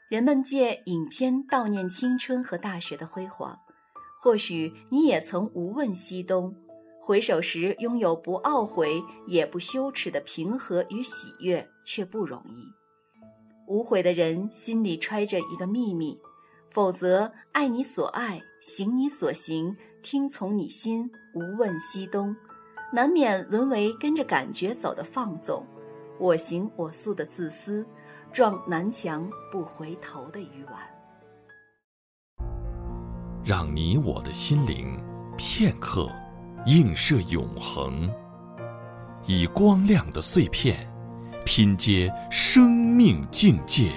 人们借影片悼念青春和大学的辉煌，或许你也曾无问西东，回首时拥有不懊悔也不羞耻的平和与喜悦，却不容易。无悔的人心里揣着一个秘密，否则爱你所爱，行你所行，听从你心，无问西东，难免沦为跟着感觉走的放纵，我行我素的自私，撞南墙不回头的鱼丸。 让你我的心灵片刻映射永恒，以光亮的碎片拼接生命境界。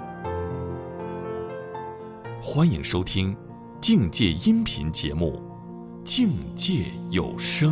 欢迎收听境界音频节目《境界有声》。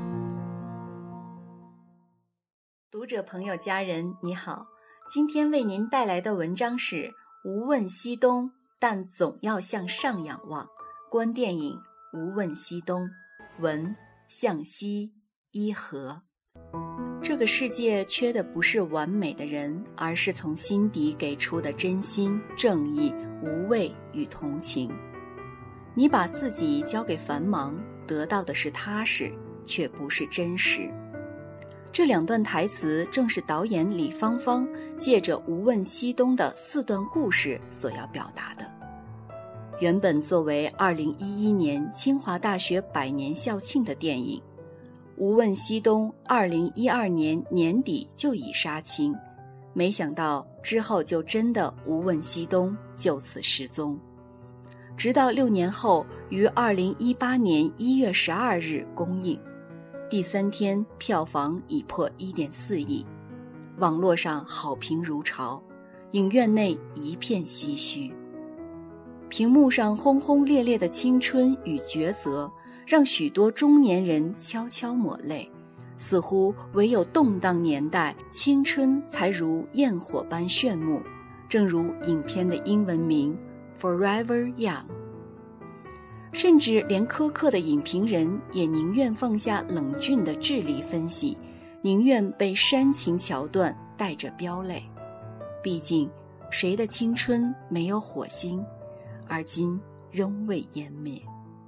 读者朋友家人你好，今天为您带来的文章是无问西东，但总要向上仰望。观电影《无问西东》，文向西一和。这个世界缺的不是完美的人，而是从心底给出的真心、正义、无畏与同情。你把自己交给繁忙，得到的是踏实，却不是真实。这两段台词正是导演李芳芳借着无问西东的4段故事所要表达的。原本作为2011年清华大学100年校庆的电影，无问西东2012年年底就已杀青，没想到之后就真的无问西东，就此失踪。直到6年后于2018年1月12日公映，第3天票房已破1.4亿，网络上好评如潮，影院内一片唏嘘。屏幕上轰轰烈烈的青春与抉择，让许多中年人悄悄抹泪，似乎唯有动荡年代，青春才如焰火般炫目，正如影片的英文名 Forever Young。 甚至连苛刻的影评人也宁愿放下冷峻的智力分析，宁愿被煽情桥段带着飙泪。毕竟谁的青春没有火星，而今仍未湮灭。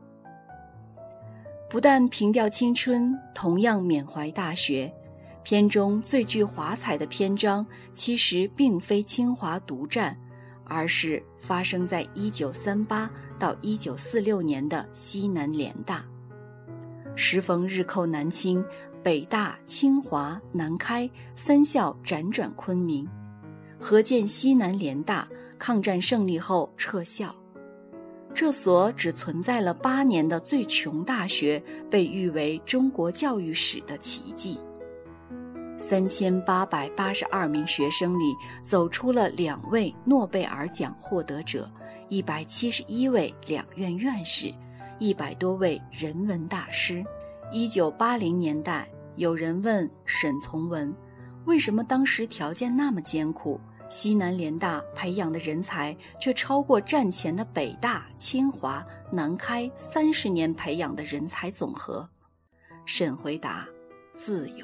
不但凭吊青春，同样缅怀大学。片中最具华彩的篇章其实并非清华独占，而是发生在1938到1946年的西南联大。时逢日寇南侵，北大、清华、南开3校辗转昆明，合建西南联大，抗战胜利后撤校。这所只存在了8年的最穷大学，被誉为中国教育史的奇迹。3882名学生里，走出了2位诺贝尔奖获得者，171位2院院士，100多位人文大师。1980年代，有人问沈从文，为什么当时条件那么艰苦，西南联大培养的人才却超过战前的北大、清华、南开30年培养的人才总和？沈回答：自由。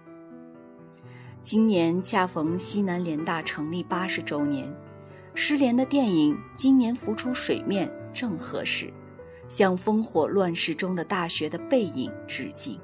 今年恰逢西南联大成立80周年，失联的电影今年浮出水面正合适，向烽火乱世中的大学的背影致敬。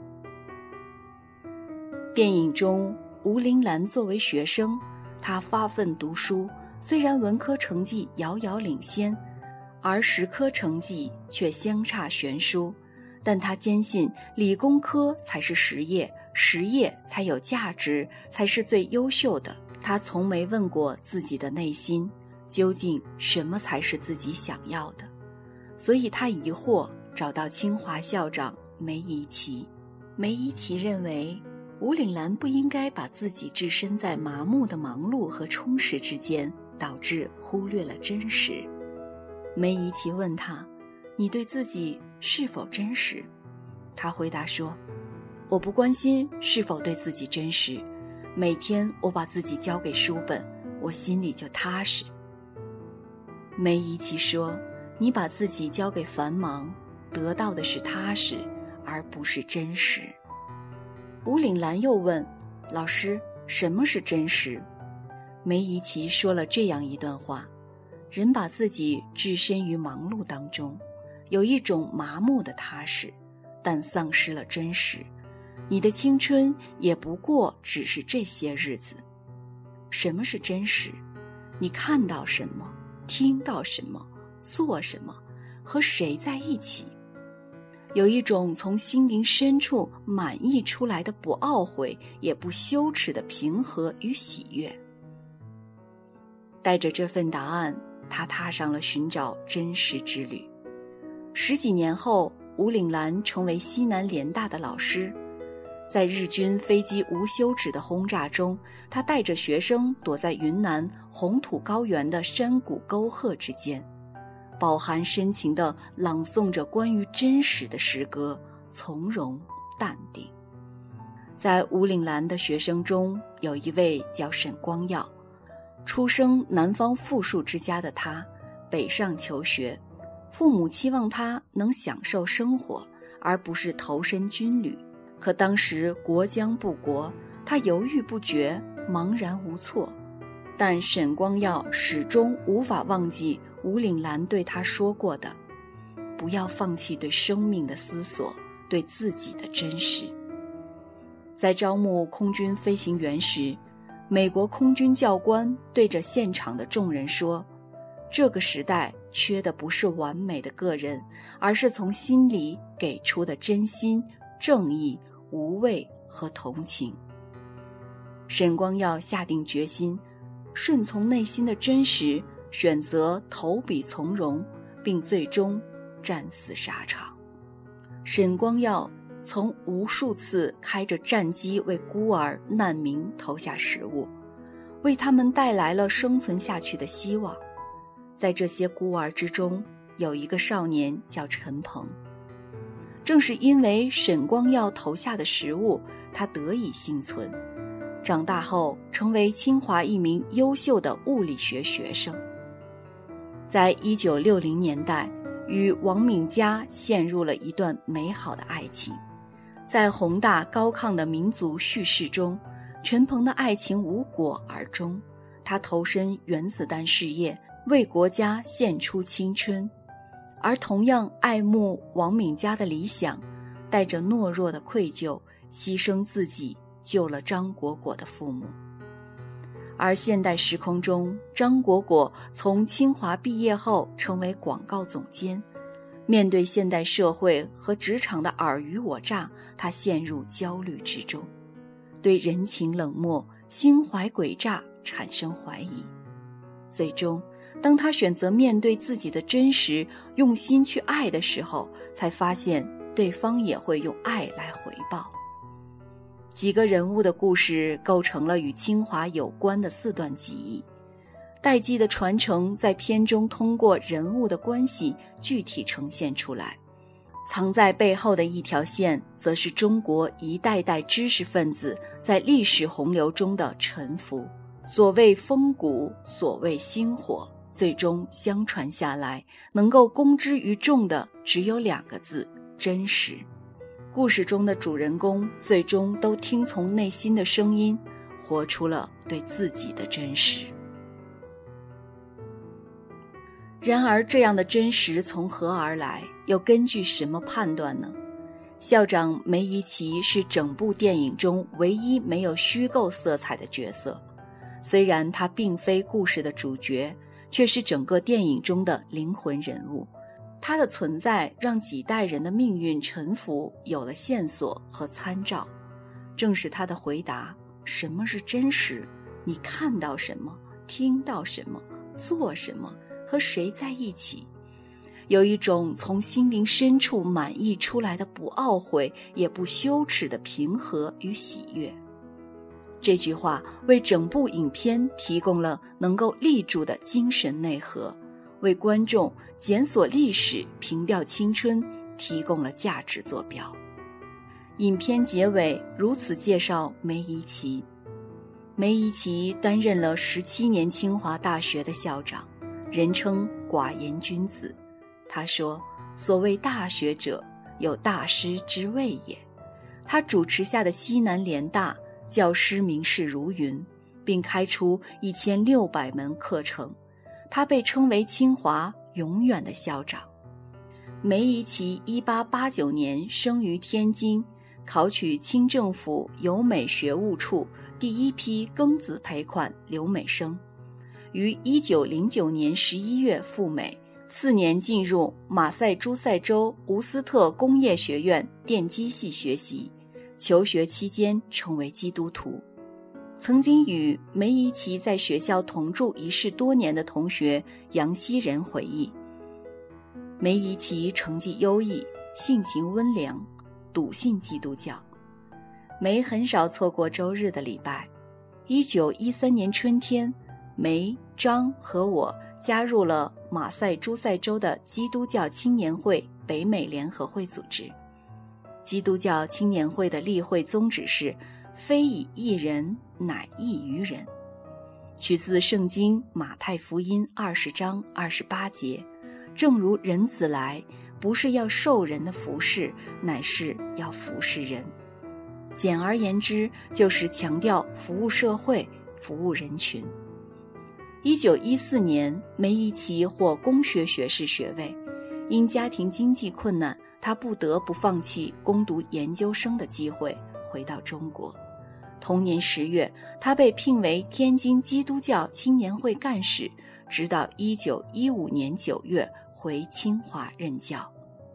电影中，吴玲兰作为学生，她发奋读书，虽然文科成绩遥遥领先，而实科成绩却相差悬殊，但她坚信理工科才是实业，实业才有价值，才是最优秀的。她从没问过自己的内心，究竟什么才是自己想要的，所以她疑惑，找到清华校长梅贻琦。梅贻琦认为吴玲兰不应该把自己置身在麻木的忙碌和充实之间，导致忽略了真实。梅贻琦问他，你对自己是否真实？他回答说，我不关心是否对自己真实，每天我把自己交给书本，我心里就踏实。梅贻琦说，你把自己交给繁忙，得到的是踏实，而不是真实。吴玲兰又问，老师，什么是真实？梅贻琦说了这样一段话， 人把自己置身于忙碌当中，有一种麻木的踏实，但丧失了真实。你的青春也不过只是这些日子。什么是真实？你看到什么，听到什么，做什么，和谁在一起？有一种从心灵深处满溢出来的不懊悔也不羞耻的平和与喜悦。带着这份答案，他踏上了寻找真实之旅。10几年后，吴岭澜成为西南联大的老师。在日军飞机无休止的轰炸中，他带着学生躲在云南红土高原的山谷沟壑之间，饱含深情地朗诵着关于真实的诗歌，从容淡定。在吴岭澜的学生中，有一位叫沈光耀。出生南方富庶之家的他，北上求学，父母期望他能享受生活，而不是投身军旅。可当时国将不国，他犹豫不决，茫然无措。但沈光耀始终无法忘记吴岭澜对他说过的：不要放弃对生命的思索，对自己的真实。在招募空军飞行员时，美国空军教官对着现场的众人说：这个时代缺的不是完美的个人，而是从心里给出的真心、正义、无畏和同情。沈光耀下定决心，顺从内心的真实，选择投笔从戎，并最终战死沙场。沈光耀曾无数次开着战机为孤儿难民投下食物，为他们带来了生存下去的希望。在这些孤儿之中，有一个少年叫陈鹏。正是因为沈光耀投下的食物，他得以幸存，长大后成为清华一名优秀的物理学学生。在1960年代，与王敏佳陷入了一段美好的爱情。在宏大高亢的民族叙事中，陈鹏的爱情无果而终，他投身原子弹事业，为国家献出青春。而同样爱慕王敏佳的理想，带着懦弱的愧疚，牺牲自己救了张果果的父母。而现代时空中，张果果从清华毕业后成为广告总监，面对现代社会和职场的尔虞我诈，他陷入焦虑之中，对人情冷漠、心怀诡诈产生怀疑。最终，当他选择面对自己的真实，用心去爱的时候，才发现对方也会用爱来回报。几个人物的故事构成了与清华有关的4段记忆。代际的传承在片中通过人物的关系具体呈现出来，藏在背后的一条线，则是中国一代代知识分子在历史洪流中的沉浮。所谓风骨，所谓星火，最终相传下来，能够公之于众的只有2个字：真实。故事中的主人公最终都听从内心的声音，活出了对自己的真实。然而，这样的真实从何而来？又根据什么判断呢？校长梅贻琦是整部电影中唯一没有虚构色彩的角色，虽然他并非故事的主角，却是整个电影中的灵魂人物。他的存在让几代人的命运沉浮有了线索和参照。正是他的回答：什么是真实？你看到什么，听到什么，做什么，和谁在一起？有一种从心灵深处满溢出来的不懊悔也不羞耻的平和与喜悦。这句话为整部影片提供了能够立住的精神内核，为观众检索历史、凭吊青春提供了价值坐标。影片结尾如此介绍梅贻琦：梅贻琦担任了17年清华大学的校长，人称寡言君子。他说：所谓大学者，有大师之谓也。他主持下的西南联大教师名士如云，并开出1600门课程。 他被称为清华永远的校长。梅贻琦1889年生于天津，考取清政府邮美学务处第一批庚子赔款留美生，于1909年11月赴美，4年进入马赛诸塞州伍斯特工业学院电机系学习，求学期间成为基督徒。曾经与梅贻琦在学校同住一室多年的同学杨希仁回忆，梅贻琦成绩优异，性情温良，笃信基督教。梅很少错过周日的礼拜。1913年春天，梅、张和我加入了马赛诸塞州的基督教青年会北美联合会组织。基督教青年会的例会宗旨是非以义人，乃义于人，取自圣经马太福音20章28节，正如人子来，不是要受人的服侍，乃是要服侍人。简而言之，就是强调服务社会，服务人群。1914年，梅贻琦获工学学士学位，因家庭经济困难，他不得不放弃攻读研究生的机会，回到中国。同年10月，他被聘为天津基督教青年会干事，直到1915年9月回清华任教。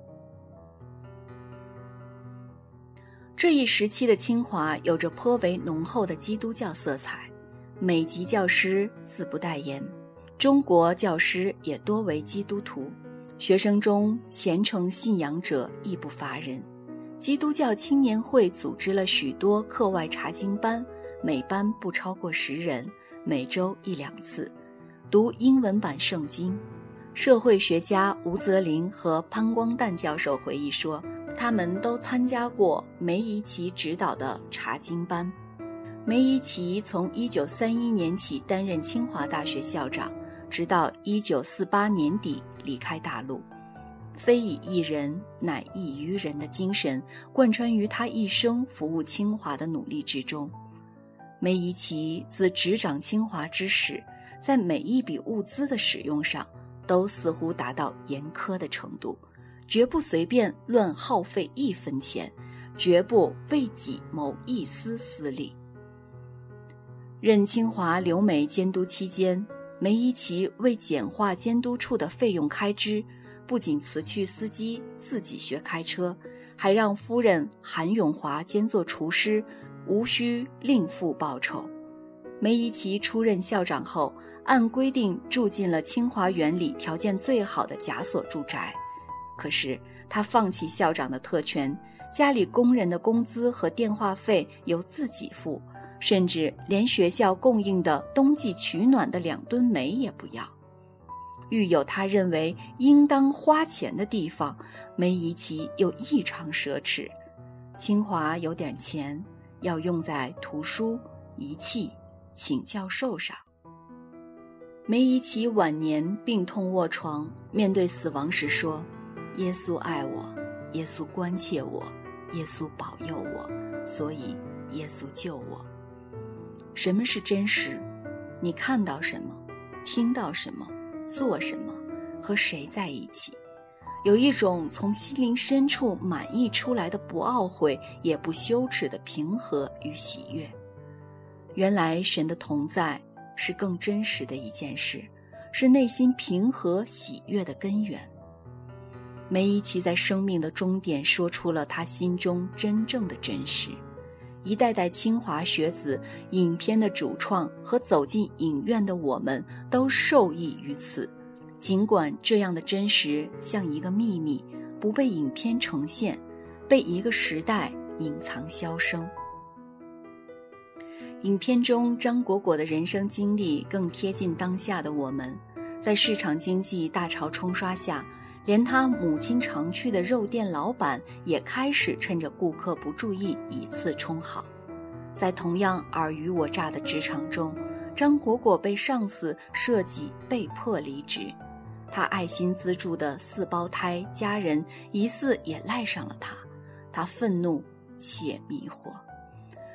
这一时期的清华有着颇为浓厚的基督教色彩，美籍教师自不待言，中国教师也多为基督徒，学生中虔诚信仰者亦不乏人。基督教青年会组织了许多课外查经班，每班不超过10人，每周1-2次，读英文版圣经。社会学家吴泽林和潘光旦教授回忆说，他们都参加过梅贻琦指导的查经班。梅贻琦从1931年起担任清华大学校长，直到1948年底离开大陆。非以义人，乃义于人的精神贯穿于他一生服务清华的努力之中。梅贻琦自执掌清华之始，在每一笔物资的使用上都似乎达到严苛的程度，绝不随便乱耗费1分钱，绝不为己谋1丝私利。任清华留美监督期间，梅贻琦为简化监督处的费用开支，不仅辞去司机自己学开车，还让夫人韩永华兼做厨师，无需另付报酬。梅贻琦出任校长后，按规定住进了清华园里条件最好的甲所住宅。可是他放弃校长的特权，家里工人的工资和电话费由自己付，甚至连学校供应的冬季取暖的2吨煤也不要。遇有他认为应当花钱的地方，梅贻琦又异常奢侈。清华有点钱，要用在图书、仪器、请教授上。梅贻琦晚年病痛卧床，面对死亡时说，耶稣爱我，耶稣关切我，耶稣保佑我，所以耶稣救我。什么是真实？你看到什么，听到什么，做什么，和谁在一起？有一种从心灵深处满溢出来的不懊悔也不羞耻的平和与喜悦。原来神的同在是更真实的一件事，是内心平和喜悦的根源。梅贻琦在生命的终点说出了他心中真正的真实。一代代清华学子，影片的主创和走进影院的我们都受益于此。尽管这样的真实像一个秘密，不被影片呈现，被一个时代隐藏销声。影片中张果果的人生经历更贴近当下的我们，在市场经济大潮冲刷下，连他母亲常去的肉店老板也开始趁着顾客不注意以次充好。在同样尔虞我诈的职场中，张果果被上司设计被迫离职，他爱心资助的4胞胎家人疑似也赖上了他，他愤怒且迷惑。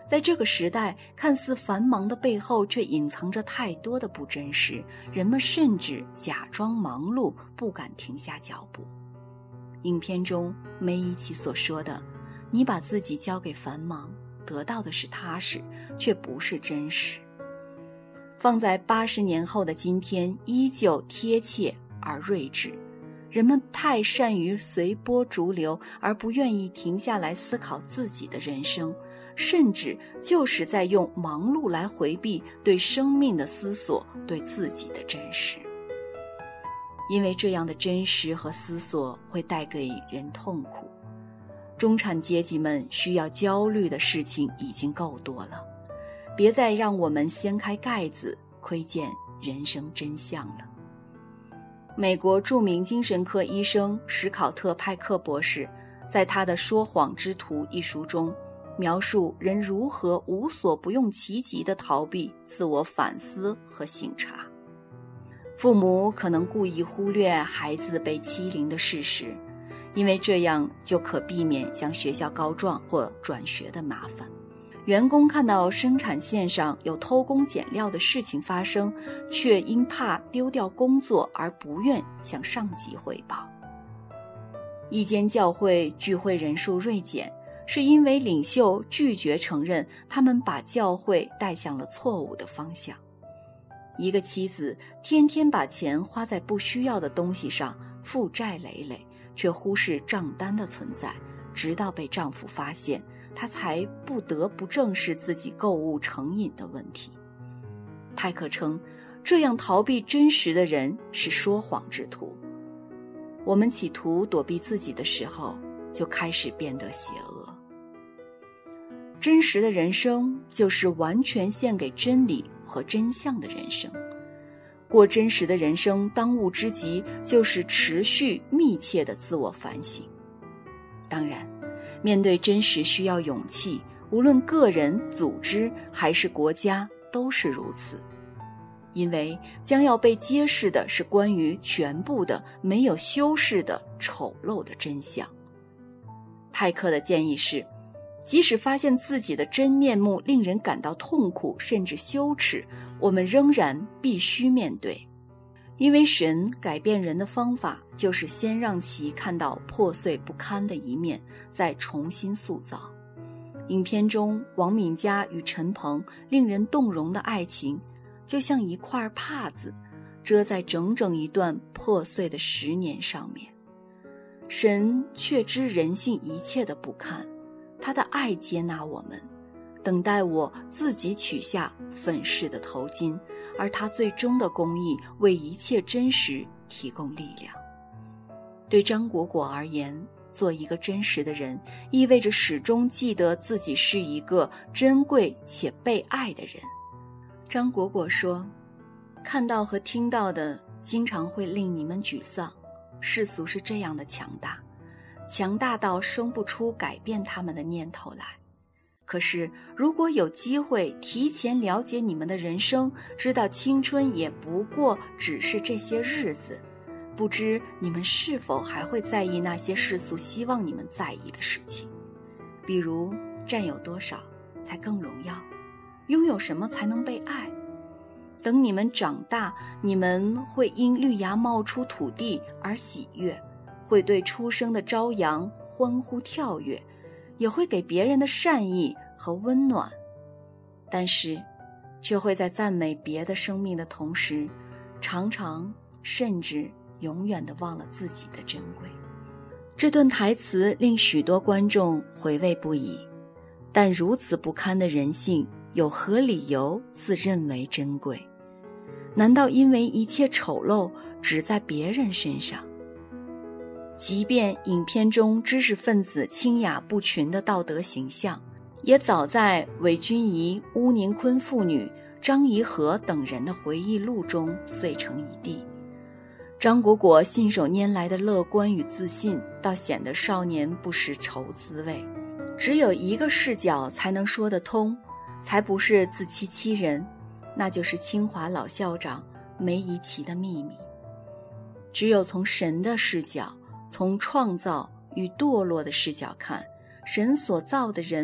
在这个时代，看似繁忙的背后却隐藏着太多的不真实，人们甚至假装忙碌，不敢停下脚步。影片中梅贻琦所说的你把自己交给繁忙，得到的是踏实，却不是真实，放在80年后的今天依旧贴切而睿智。人们太善于随波逐流，而不愿意停下来思考自己的人生，甚至就是在用忙碌来回避对生命的思索，对自己的真实。因为这样的真实和思索会带给人痛苦，中产阶级们需要焦虑的事情已经够多了，别再让我们掀开盖子窥见人生真相了。美国著名精神科医生史考特·派克博士在他的《说谎之徒》一书中描述人如何无所不用其极地逃避自我反思和省察。父母可能故意忽略孩子被欺凌的事实，因为这样就可避免向学校告状或转学的麻烦。员工看到生产线上有偷工减料的事情发生，却因怕丢掉工作而不愿向上级汇报。一间教会聚会人数锐减，是因为领袖拒绝承认他们把教会带向了错误的方向。一个妻子天天把钱花在不需要的东西上，负债累累，却忽视账单的存在，直到被丈夫发现，她才不得不正视自己购物成瘾的问题。派克称，这样逃避真实的人是说谎之徒。我们企图躲避自己的时候，就开始变得邪恶。真实的人生就是完全献给真理和真相的人生。过真实的人生，当务之急就是持续密切的自我反省。当然，面对真实需要勇气，无论个人、组织还是国家都是如此。因为将要被揭示的是关于全部的没有修饰的丑陋的真相。派克的建议是，即使发现自己的真面目令人感到痛苦甚至羞耻，我们仍然必须面对。因为神改变人的方法就是先让其看到破碎不堪的一面，再重新塑造。影片中王敏佳与陈鹏令人动容的爱情，就像一块帕子，遮在整整一段破碎的10年上面。神却知人性一切的不堪，他的爱接纳我们，等待我自己取下粉饰的头巾，而他最终的公义为一切真实提供力量。对张果果而言，做一个真实的人，意味着始终记得自己是一个珍贵且被爱的人。张果果说，看到和听到的经常会令你们沮丧，世俗是这样的强大，强大到生不出改变他们的念头来。可是如果有机会提前了解你们的人生，知道青春也不过只是这些日子，不知你们是否还会在意那些世俗希望你们在意的事情，比如占有多少才更荣耀，拥有什么才能被爱。等你们长大，你们会因绿芽冒出土地而喜悦，会对出生的朝阳欢呼跳跃，也会给别人的善意和温暖，但是却会在赞美别的生命的同时，常常甚至永远地忘了自己的珍贵。这段台词令许多观众回味不已，但如此不堪的人性，有何理由自认为珍贵？难道因为一切丑陋只在别人身上？即便影片中知识分子清雅不群的道德形象，也早在韦君怡、邬宁坤父女、张颐和等人的回忆录中碎成一地。张果果信手拈来的乐观与自信，倒显得少年不识愁滋味。只有一个视角才能说得通，才不是自欺欺人，那就是清华老校长梅贻琦的秘密。只有从神的视角，从创造与堕落的视角看，神所造的人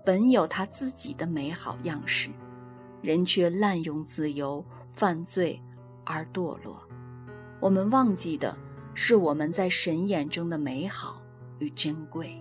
本有它自己的美好样式，人却滥用自由，犯罪而堕落。我们忘记的是我们在神眼中的美好与珍贵。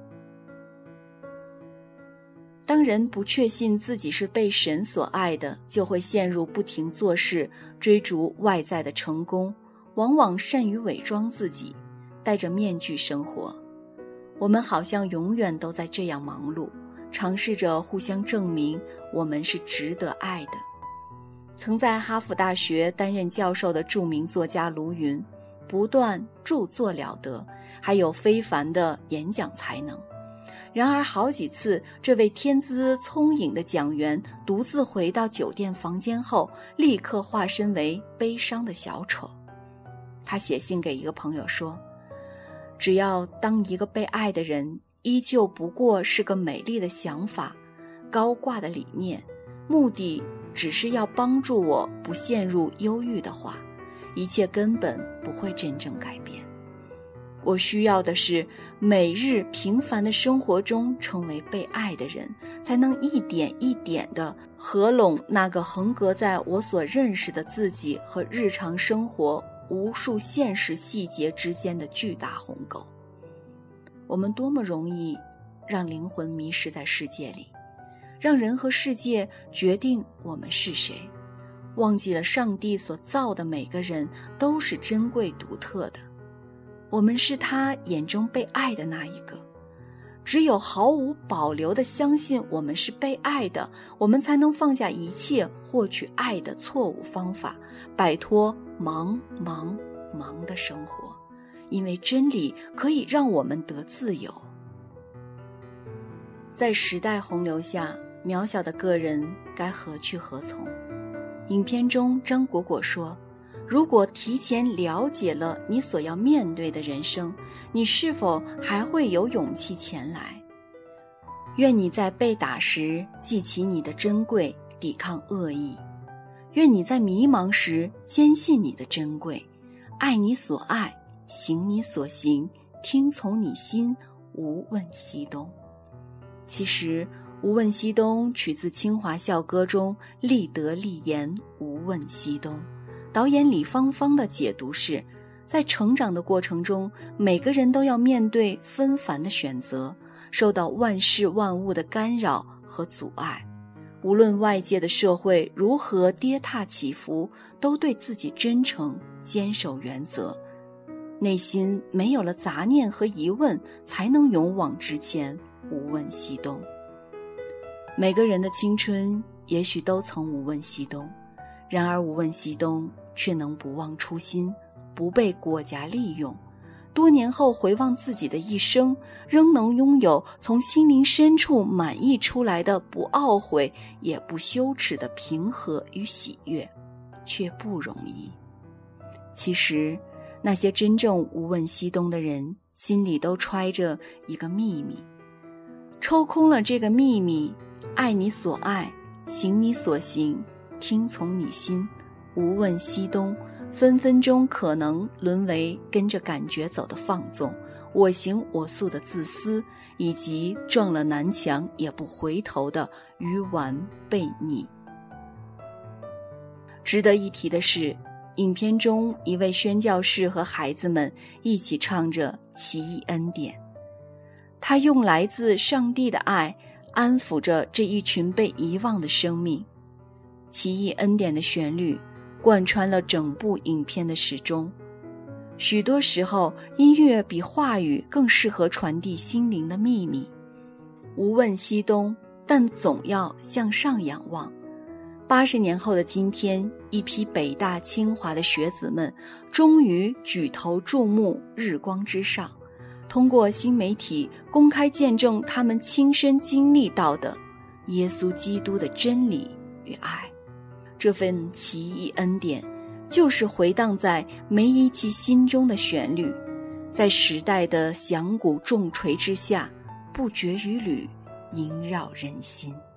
当人不确信自己是被神所爱的，就会陷入不停做事，追逐外在的成功，往往善于伪装自己，戴着面具生活。我们好像永远都在这样忙碌，尝试着互相证明我们是值得爱的。曾在哈佛大学担任教授的著名作家卢云，不断著作了得，还有非凡的演讲才能。然而好几次，这位天资聪颖的讲员独自回到酒店房间后，立刻化身为悲伤的小丑。他写信给一个朋友说，只要当一个被爱的人，依旧不过是个美丽的想法，高挂的理念，目的只是要帮助我不陷入忧郁的话，一切根本不会真正改变。我需要的是每日平凡的生活中成为被爱的人，才能一点一点地合拢那个横隔在我所认识的自己和日常生活无数现实细节之间的巨大鸿沟。我们多么容易让灵魂迷失在世界里，让人和世界决定我们是谁，忘记了上帝所造的每个人都是珍贵独特的。我们是他眼中被爱的那一个，只有毫无保留地相信我们是被爱的，我们才能放下一切获取爱的错误方法，摆脱忙的生活，因为真理可以让我们得自由。在时代洪流下，渺小的个人该何去何从？影片中张果果说，如果提前了解了你所要面对的人生，你是否还会有勇气前来？愿你在被打时记起你的珍贵，抵抗恶意；愿你在迷茫时坚信你的珍贵，爱你所爱，行你所行，听从你心，无问西东。其实无问西东取自清华校歌中立德立言，无问西东。导演李芳芳的解读是，在成长的过程中，每个人都要面对纷繁的选择，受到万事万物的干扰和阻碍。无论外界的社会如何跌宕起伏，都对自己真诚，坚守原则。内心没有了杂念和疑问，才能勇往直前，无问西东。每个人的青春也许都曾无问西东，然而无问西东却能不忘初心，不被国家利用。多年后回望自己的一生，仍能拥有从心灵深处满溢出来的不懊悔也不羞耻的平和与喜悦，却不容易。其实那些真正无问西东的人，心里都揣着一个秘密。抽空了这个秘密，爱你所爱，行你所行，听从你心，无问西东，分分钟可能沦为跟着感觉走的放纵，我行我素的自私，以及撞了南墙也不回头的愚顽悖逆。值得一提的是，影片中一位宣教士和孩子们一起唱着奇异恩典，他用来自上帝的爱安抚着这一群被遗忘的生命。奇异恩典的旋律贯穿了整部影片的始终。许多时候，音乐比话语更适合传递心灵的秘密。无问西东，但总要向上仰望。80年后的今天，一批北大清华的学子们终于举头注目日光之上，通过新媒体公开见证他们亲身经历到的耶稣基督的真理与爱。这份奇异恩典就是回荡在梅贻琦心中的旋律，在时代的响鼓重锤之下，不绝于缕，萦绕人心。